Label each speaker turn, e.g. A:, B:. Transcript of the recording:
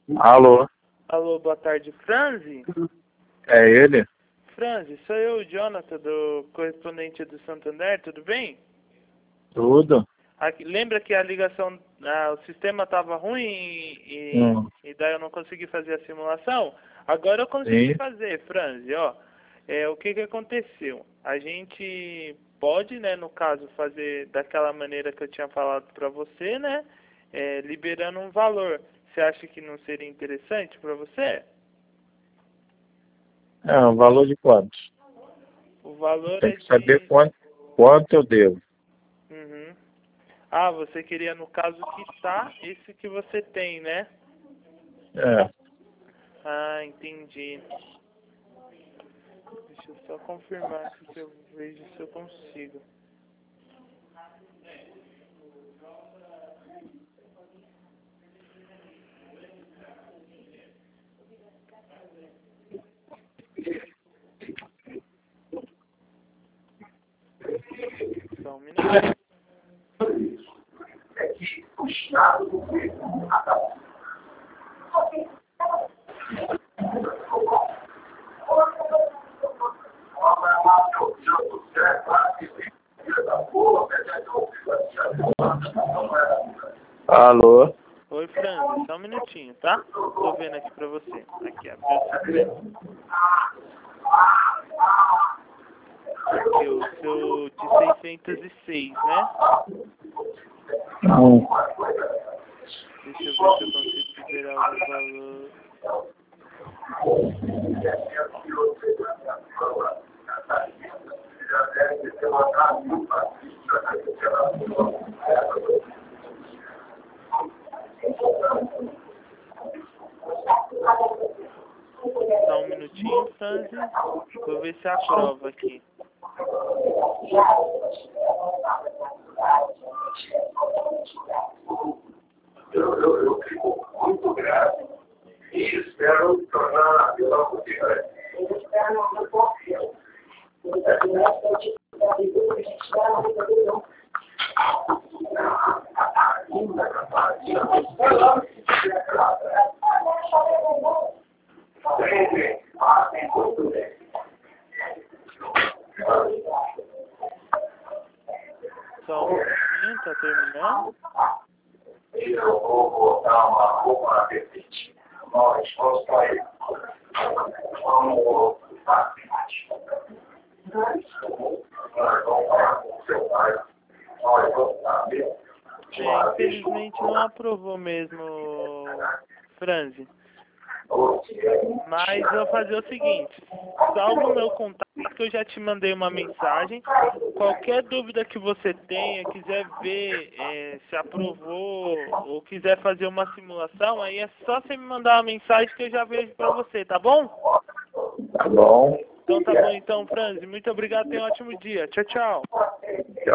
A: Alô,
B: Alô, boa tarde, Franzi?
A: é ele?
B: Franzi, sou eu, Jonathan, do correspondente do Santander, tudo bem?
A: Tudo?
B: Lembra que a ligação, o sistema estava ruim e daí eu não consegui fazer a simulação? Agora eu consegui
A: Sim.
B: fazer, Franzi, ó. O que aconteceu? A gente pode, né, no caso, fazer daquela maneira que eu tinha falado para você, né, liberando um valor. Você acha que não seria interessante para você?
A: O valor de quanto?
B: O valor
A: Tem
B: é
A: que saber
B: de...
A: quanto eu devo.
B: Uhum. Ah, você queria, no caso, quitar esse que você tem, né?
A: É,
B: Ah, entendi. Deixa eu só confirmar aqui que eu vejo se eu consigo. Só um minuto.
A: alô?
B: Oi, Franzi, só um minutinho, tá? Tô vendo aqui pra você. Aqui, abriu o sistema. Aqui, o seu de 606, né?
A: Não.
B: Deixa eu ver se eu consigo liberar o valor. Só um minutinho, Franzi. Vou ver se aprova aqui.
C: Eu fico muito grato e espero tornar a vida possível.
B: Só um minutinho, tá terminando.
C: Eu vou botar uma roupa decente, uma resposta a ele. Vamos falar com o seu pai. Nós vamos saber.
B: Infelizmente não aprovou mesmo, Franzi. Mas eu vou fazer o seguinte, salva o meu contato que eu já te mandei uma mensagem. Qualquer dúvida que você tenha, quiser ver se aprovou ou quiser fazer uma simulação, aí é só você me mandar uma mensagem que eu já vejo pra você, tá bom?
A: Tá bom.
B: Então tá bom então, Franzi. Muito obrigado, tenha um ótimo dia. Tchau, tchau.